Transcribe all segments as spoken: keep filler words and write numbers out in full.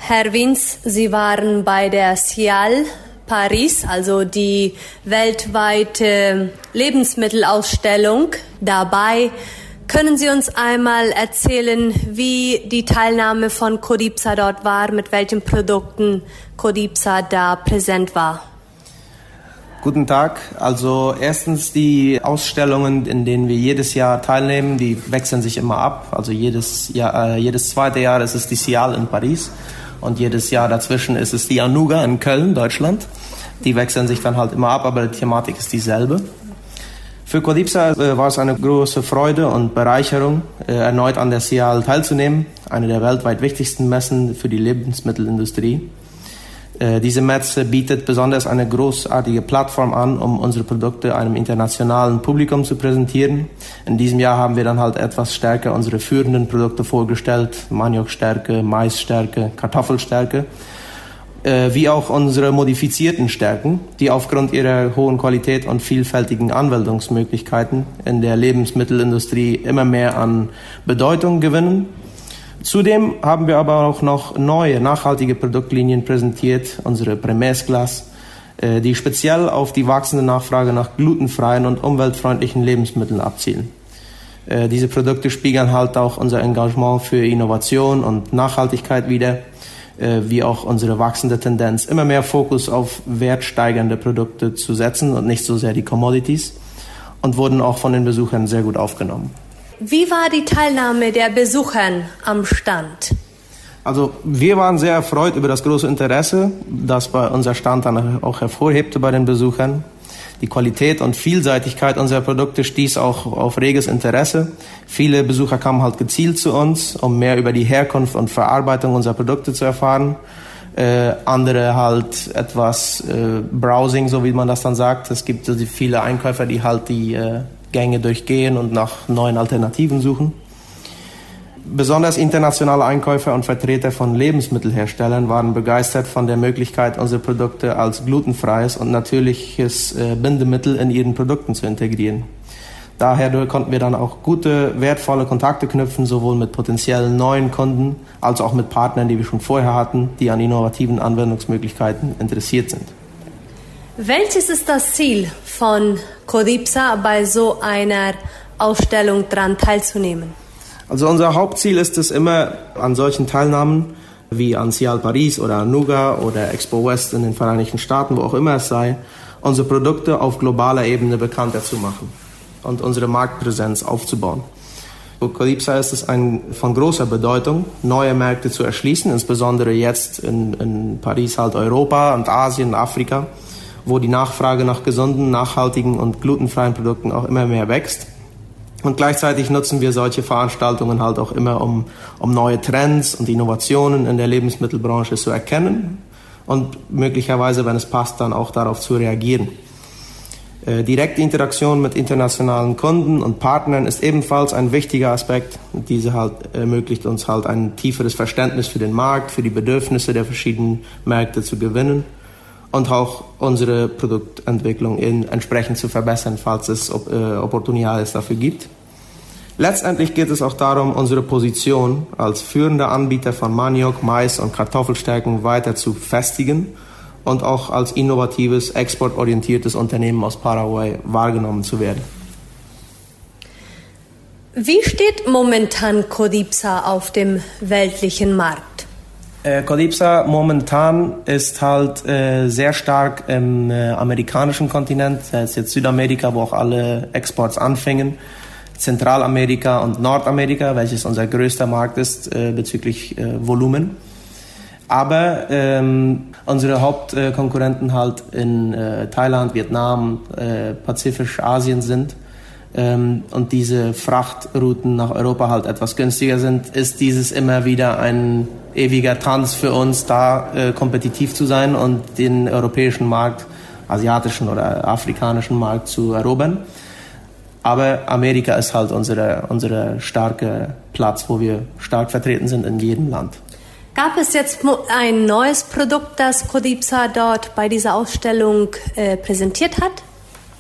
Herr Wiens, Sie waren bei der Cial Paris, also die weltweite Lebensmittelausstellung, dabei. Können Sie uns einmal erzählen, wie die Teilnahme von Codipsa dort war, mit welchen Produkten Codipsa da präsent war? Guten Tag. Also erstens die Ausstellungen, in denen wir jedes Jahr teilnehmen, die wechseln sich immer ab. Also jedes Jahr, äh, jedes zweite Jahr ist es die Cial in Paris und jedes Jahr dazwischen ist es die Anuga in Köln, Deutschland. Die wechseln sich dann halt immer ab, aber die Thematik ist dieselbe. Für Codipsa äh, war es eine große Freude und Bereicherung, äh, erneut an der Cial teilzunehmen, eine der weltweit wichtigsten Messen für die Lebensmittelindustrie. Äh, diese Messe bietet besonders eine großartige Plattform an, um unsere Produkte einem internationalen Publikum zu präsentieren. In diesem Jahr haben wir dann halt etwas stärker unsere führenden Produkte vorgestellt, Maniokstärke, Maisstärke, Kartoffelstärke, äh, wie auch unsere modifizierten Stärken, die aufgrund ihrer hohen Qualität und vielfältigen Anwendungsmöglichkeiten in der Lebensmittelindustrie immer mehr an Bedeutung gewinnen. Zudem haben wir aber auch noch neue, nachhaltige Produktlinien präsentiert, unsere Premezclas, die speziell auf die wachsende Nachfrage nach glutenfreien und umweltfreundlichen Lebensmitteln abzielen. Diese Produkte spiegeln halt auch unser Engagement für Innovation und Nachhaltigkeit wider, wie auch unsere wachsende Tendenz, immer mehr Fokus auf wertsteigernde Produkte zu setzen und nicht so sehr die Commodities, und wurden auch von den Besuchern sehr gut aufgenommen. Wie war die Teilnahme der Besucher am Stand? Also wir waren sehr erfreut über das große Interesse, das bei unser Stand dann auch hervorhebte bei den Besuchern. Die Qualität und Vielseitigkeit unserer Produkte stieß auch auf reges Interesse. Viele Besucher kamen halt gezielt zu uns, um mehr über die Herkunft und Verarbeitung unserer Produkte zu erfahren. Äh, andere halt etwas äh, Browsing, so wie man das dann sagt. Es gibt also viele Einkäufer, die halt die äh, Gänge durchgehen und nach neuen Alternativen suchen. Besonders internationale Einkäufer und Vertreter von Lebensmittelherstellern waren begeistert von der Möglichkeit, unsere Produkte als glutenfreies und natürliches äh, Bindemittel in ihren Produkten zu integrieren. Daher konnten wir dann auch gute, wertvolle Kontakte knüpfen, sowohl mit potenziellen neuen Kunden als auch mit Partnern, die wir schon vorher hatten, die an innovativen Anwendungsmöglichkeiten interessiert sind. Welches ist das Ziel von Codipsa, bei so einer Ausstellung daran teilzunehmen? Also unser Hauptziel ist es immer, an solchen Teilnahmen wie an Cial Paris oder Anuga oder Expo West in den Vereinigten Staaten, wo auch immer es sei, unsere Produkte auf globaler Ebene bekannter zu machen und unsere Marktpräsenz aufzubauen. Für Codipsa ist es ein, von großer Bedeutung, neue Märkte zu erschließen, insbesondere jetzt in, in Paris halt Europa und Asien, Afrika, wo die Nachfrage nach gesunden, nachhaltigen und glutenfreien Produkten auch immer mehr wächst. Und gleichzeitig nutzen wir solche Veranstaltungen halt auch immer, um, um neue Trends und Innovationen in der Lebensmittelbranche zu erkennen und möglicherweise, wenn es passt, dann auch darauf zu reagieren. Äh, direkte Interaktion mit internationalen Kunden und Partnern ist ebenfalls ein wichtiger Aspekt. Diese halt ermöglicht uns halt ein tieferes Verständnis für den Markt, für die Bedürfnisse der verschiedenen Märkte zu gewinnen und auch unsere Produktentwicklung in, entsprechend zu verbessern, falls es ob, äh, Opportunitäten dafür gibt. Letztendlich geht es auch darum, unsere Position als führender Anbieter von Maniok, Mais und Kartoffelstärken weiter zu festigen und auch als innovatives, exportorientiertes Unternehmen aus Paraguay wahrgenommen zu werden. Wie steht momentan Codipsa auf dem weltlichen Markt? Äh, Codipsa momentan ist halt äh, sehr stark im äh, amerikanischen Kontinent, das ist jetzt Südamerika, wo auch alle Exports anfingen, Zentralamerika und Nordamerika, welches unser größter Markt ist äh, bezüglich äh, Volumen. Aber ähm, unsere Hauptkonkurrenten halt in äh, Thailand, Vietnam, äh, Pazifisch, Asien sind ähm, und diese Frachtrouten nach Europa halt etwas günstiger sind, ist dieses immer wieder ein ewiger Tanz für uns, da äh, kompetitiv zu sein und den europäischen Markt, asiatischen oder afrikanischen Markt zu erobern. Aber Amerika ist halt unsere, unsere starke Platz, wo wir stark vertreten sind in jedem Land. Gab es jetzt ein neues Produkt, das Codipsa dort bei dieser Ausstellung äh, präsentiert hat?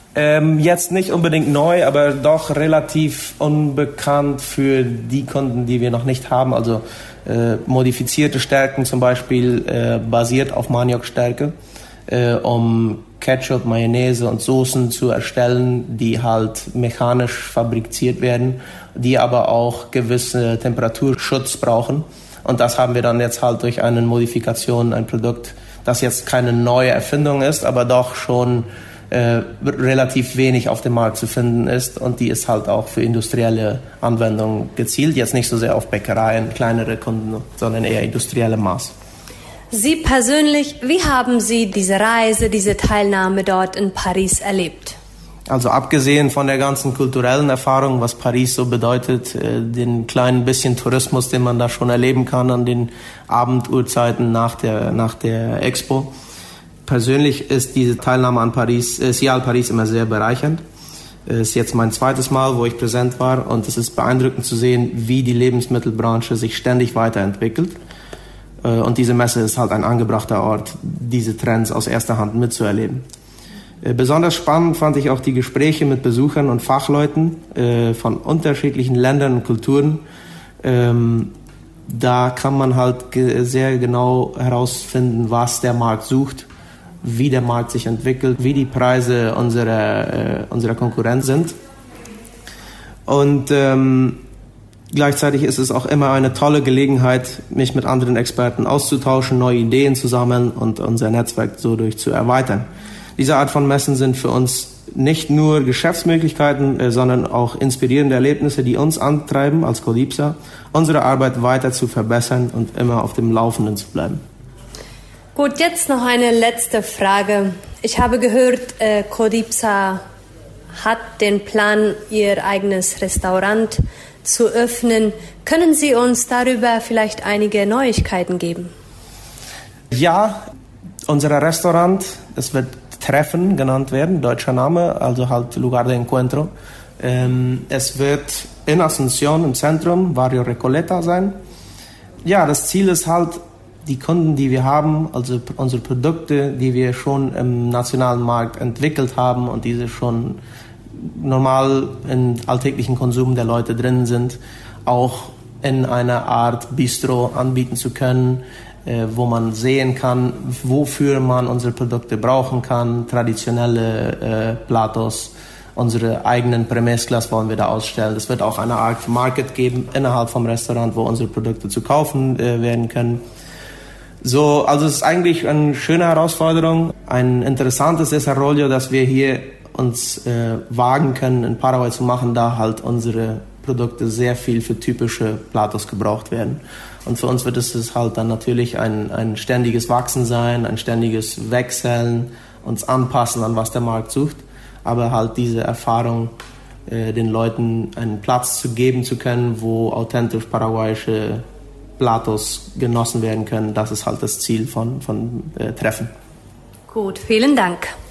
Ähm, jetzt nicht unbedingt neu, aber doch relativ unbekannt für die Kunden, die wir noch nicht haben. Also äh, modifizierte Stärken zum Beispiel äh, basiert auf Maniokstärke, äh, um Ketchup, Mayonnaise und Soßen zu erstellen, die halt mechanisch fabriziert werden, die aber auch gewisse Temperaturschutz brauchen. Und das haben wir dann jetzt halt durch eine Modifikation, ein Produkt, das jetzt keine neue Erfindung ist, aber doch schon äh, relativ wenig auf dem Markt zu finden ist. Und die ist halt auch für industrielle Anwendungen gezielt. Jetzt nicht so sehr auf Bäckereien, kleinere Kunden, sondern eher industrielle Maß. Sie persönlich, wie haben Sie diese Reise, diese Teilnahme dort in Paris erlebt? Also abgesehen von der ganzen kulturellen Erfahrung, was Paris so bedeutet, den kleinen bisschen Tourismus, den man da schon erleben kann an den Abenduhrzeiten nach der, nach der Expo. Persönlich ist diese Teilnahme an Paris, äh, Cial Paris immer sehr bereichernd. Es ist jetzt mein zweites Mal, wo ich präsent war, und es ist beeindruckend zu sehen, wie die Lebensmittelbranche sich ständig weiterentwickelt. Und diese Messe ist halt ein angebrachter Ort, diese Trends aus erster Hand mitzuerleben. Besonders spannend fand ich auch die Gespräche mit Besuchern und Fachleuten äh, von unterschiedlichen Ländern und Kulturen. Ähm, da kann man halt ge- sehr genau herausfinden, was der Markt sucht, wie der Markt sich entwickelt, wie die Preise unserer, äh, unserer Konkurrenz sind. Und ähm, gleichzeitig ist es auch immer eine tolle Gelegenheit, mich mit anderen Experten auszutauschen, neue Ideen zu sammeln und unser Netzwerk so durch zu erweitern. Diese Art von Messen sind für uns nicht nur Geschäftsmöglichkeiten, sondern auch inspirierende Erlebnisse, die uns antreiben als Codipsa, unsere Arbeit weiter zu verbessern und immer auf dem Laufenden zu bleiben. Gut, jetzt noch eine letzte Frage. Ich habe gehört, äh, Codipsa hat den Plan, ihr eigenes Restaurant zu öffnen. Können Sie uns darüber vielleicht einige Neuigkeiten geben? Ja, unser Restaurant, das wird Treffen genannt werden, deutscher Name, also halt Lugar de Encuentro. Ähm, es wird in Asunción im Zentrum, Barrio Recoleta sein. Ja, das Ziel ist halt, die Kunden, die wir haben, also unsere Produkte, die wir schon im nationalen Markt entwickelt haben und diese schon normal im alltäglichen Konsum der Leute drin sind, auch in einer Art Bistro anbieten zu können, äh, wo man sehen kann, wofür man unsere Produkte brauchen kann, traditionelle äh, Platos, unsere eigenen Premezclas wollen wir da ausstellen. Es wird auch eine Art Market geben innerhalb vom Restaurant, wo unsere Produkte zu kaufen äh, werden können. So, also es ist eigentlich eine schöne Herausforderung, ein interessantes Desarrollo, dass wir hier uns äh, wagen können, in Paraguay zu machen, da halt unsere Produkte sehr viel für typische Platos gebraucht werden. Und für uns wird es halt dann natürlich ein, ein ständiges Wachsen sein, ein ständiges Wechseln, uns anpassen an was der Markt sucht, aber halt diese Erfahrung, äh, den Leuten einen Platz zu geben zu können, wo authentisch paraguayische Platos genossen werden können, das ist halt das Ziel von, von äh, Treffen. Gut, vielen Dank.